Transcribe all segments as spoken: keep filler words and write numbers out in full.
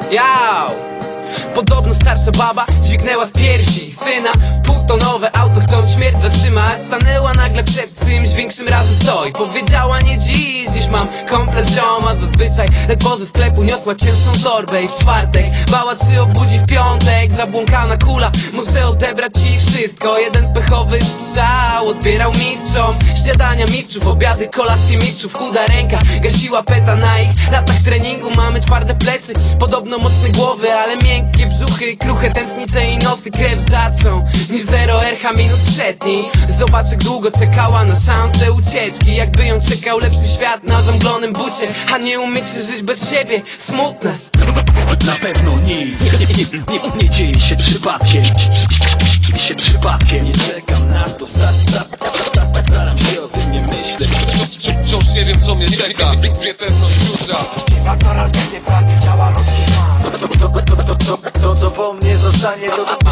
Jał! Podobno starsza baba dźwignęła z piersi syna. Półtonowe auto, chcąc śmierć zatrzymać, stanęła nagle przed czymś większym, razem stoi. Powiedziała: nie dziś, dziś mam komplet zioma. Zazwyczaj ledwo ze sklepu niosła cięższą torbę i w czwartek bała, czy obudzi w piątek. Zabłąkana kula, muszę odebrać ci wszystko. Jeden pechowy strzał odbierał mistrzom śniadania mistrzów, obiady, kolacje mistrzów. Chuda ręka gasiła peta na ich latach treningu. Mamy twarde plecy, podobno mocne głowy, ale miękkie brzuchy, kruche tętnice i nosy. Krew rzadszą niż zero R H minus przedni. Zobacz, jak długo czekała na szansę ucieczki, jakby ją czekał lepszy świat na zamglonym bucie. A nie umiecie żyć bez siebie, smutne. Na pewno nic nie, nie, nie, nie, nie dzieje się przypadkiem. Się przypadkiem. Nie czekam na to, sta, sta, sta, sta, staram się o tym nie myśleć. Wciąż nie wiem, co mnie czeka, wie pewność jutra. Jak coraz więcej pragnie ciała ludzkich mas. To, to, to, to, to, to co po mnie zostanie, to, to,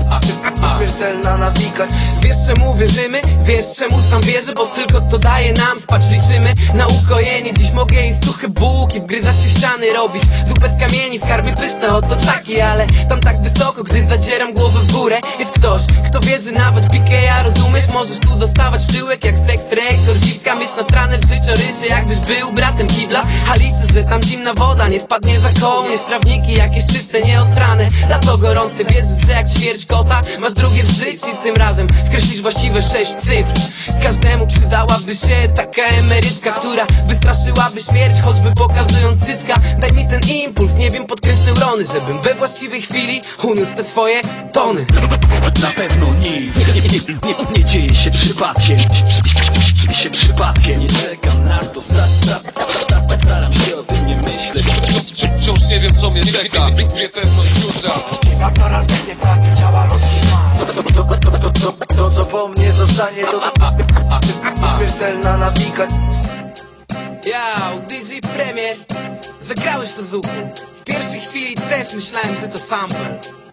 to śmiertelna nawika. Wiesz, czemu wierzymy? Wiesz, czemu sam wierzę? Bo tylko to daje nam spać, liczymy na ukojenie. Dziś mogę jeść suche bułki, wgryzać się w ściany, robić zupę z kamieni, skarby pyszne otoczaki. Ale tam tak wysoko, gdy zadzieram głowę w górę, jest ktoś, kto wierzy nawet w Pikeja, rozumiesz? Możesz tu dostawać w tyłek jak seks reaktor. Dziwka myśl na stronę w życiorysie, jakbyś był bratem kibla. A liczę, że tam zimna woda nie spadnie za kołnierz. Trawniki jakieś czyste, nieosrane, lato gorące. Wierzysz, że jak ćwierć kota masz drugie w życiu i tym razem skreślisz właściwe sześć cyfr. Każdemu przydałaby się taka emerytka, która wystraszyłaby śmierć, choćby pokazując cycka. Daj mi ten impuls, nie wiem, podkręć neurony, żebym we właściwej chwili uniósł te swoje tony. Na pewno nic nie, nie, nie, nie, nie dzieje się przypadkiem. Się przypadkiem. Nie czekam na to, sta, sta, sta, staram się o tym nie myśleć. Wciąż nie wiem, co mnie czeka, wie pewność jutra. Jak coraz więcej pragnie ciała ludzkich mas. To, to, to, to, to, to, to co po mnie zostanie, to, to, to śmiertelna nawika. Jał, D J Premier, zagrałeś to z uchu. W pierwszej chwili też myślałem, że to sample.